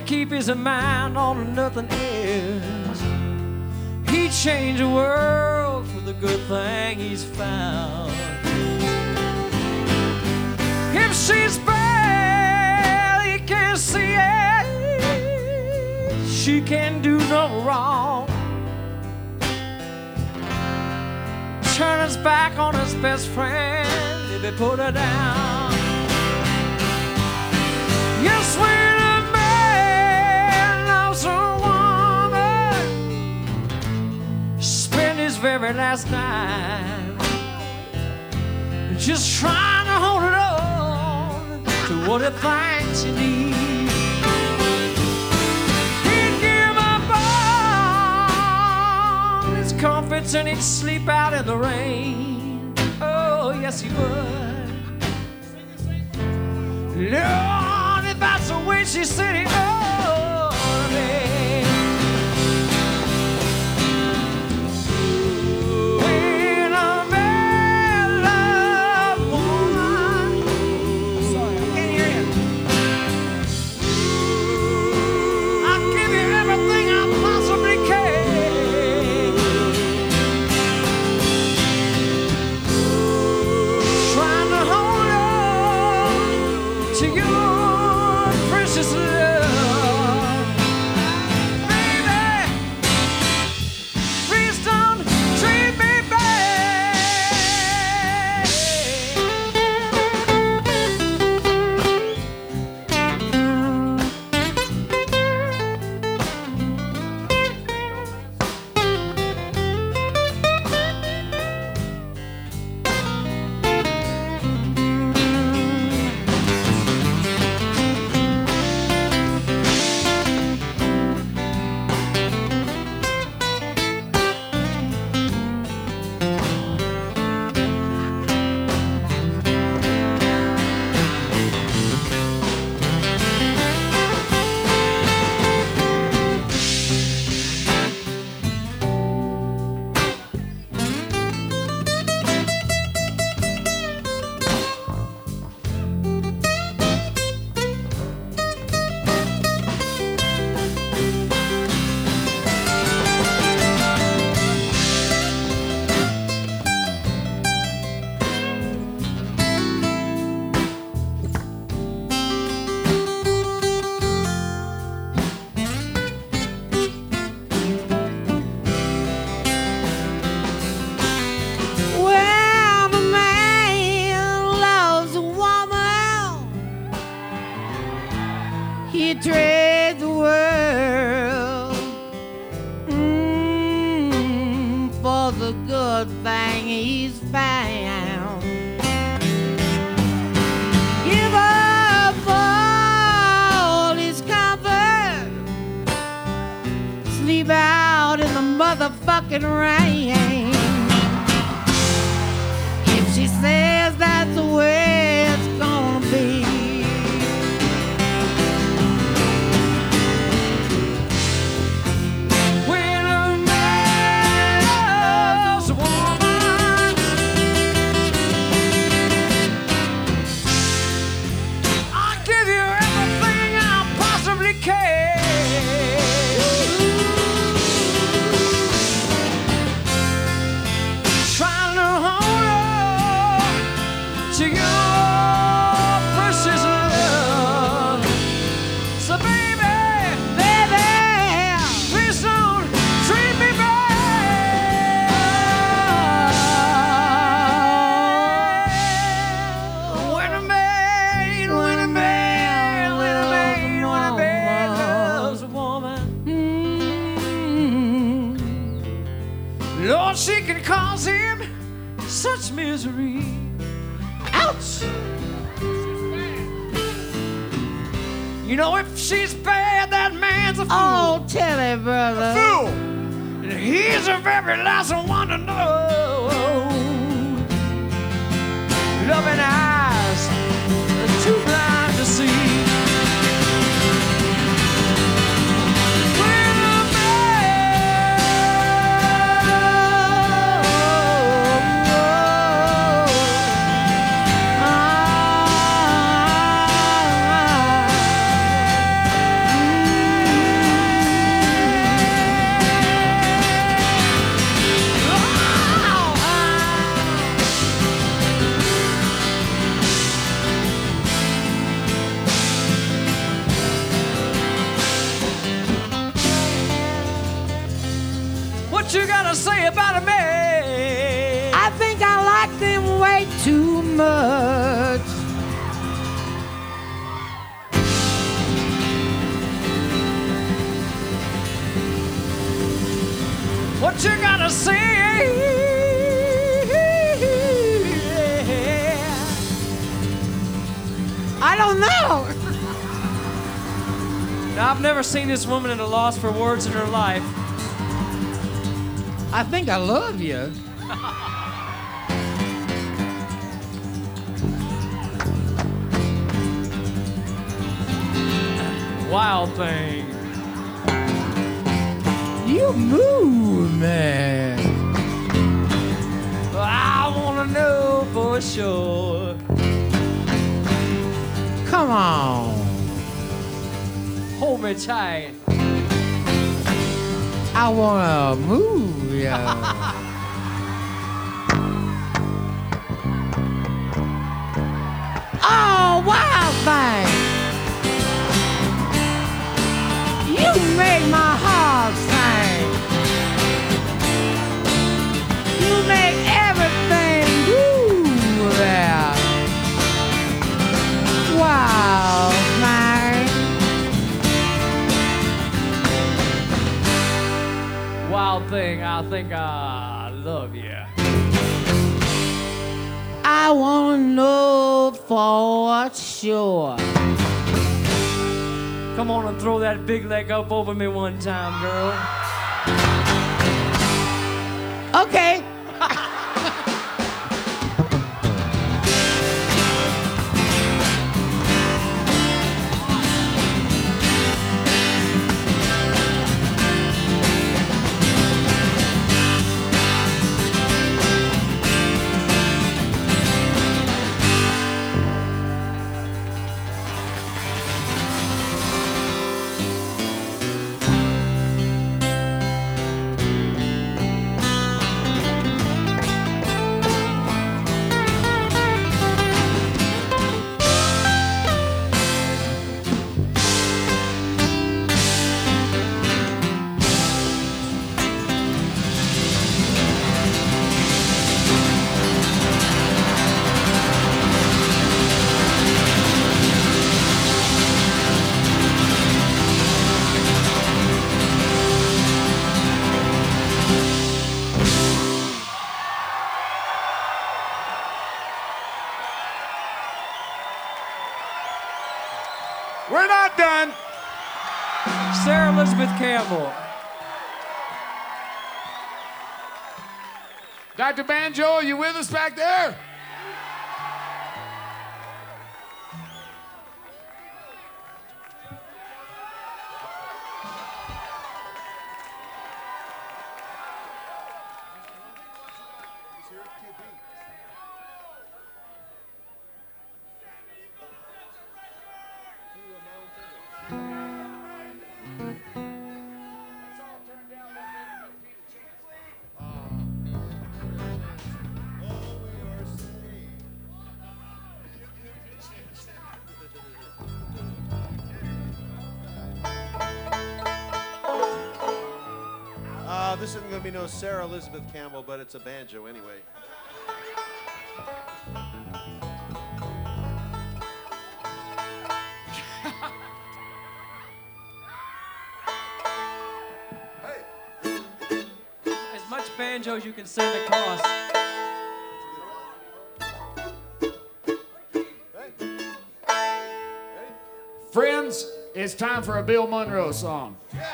can't keep his mind on nothing else. He'd change the world for the good thing he's found. If she's bad, he can't see it. She can't do no wrong. Turn his back on his best friend if he put her down. Yes, when a man loves a woman, spend his very last night just trying to hold it on to what he thinks he needs. He'd give up all his comforts and he'd sleep out in the rain. Oh, yes, he would. Lord, if that's the way she said it, oh, babe. When a man loves a woman, sorry, I can't hear you. I'll give you everything I possibly can. Trying to hold on to your precious love. Baby, please don't treat me bad. When a man loves a woman, he trades the world for the good thing he's found. Give up all his comfort, sleep out in the motherfucking rain. If she says that's the way it's gonna be, when a man loves a woman, I'll give you everything I possibly can. Trying to hold on to your precious love. So baby, baby, please don't treat me bad. When a man loves a woman, Lord, she can cause him such misery. Ouch! You know, if she's bad, that man's a fool. Oh, tell it, brother. Fool! And he's the very last one to know. Loving eyes are too blind to see. When a man gotta say about a man? I think I like them way too much. What you gotta say? I don't know. Now, I've never seen this woman at a loss for words in her life. I think I love you. Wild thing. You move, man. I wanna know for sure. Come on. Hold me tight. I wanna move you. Oh, wild thing. You make my heart sing. You make everything move there. Wild thing. Wild thing, I think I love you. I wanna know for sure. Come on and throw that big leg up over me one time, girl. Okay. We're not done. Sarah Elizabeth Campbell. Dr. Banjo, are you with us back there? This isn't going to be no Sarah Elizabeth Campbell, but it's a banjo anyway. As much banjo as you can send across. Friends, it's time for a Bill Monroe song. Yeah.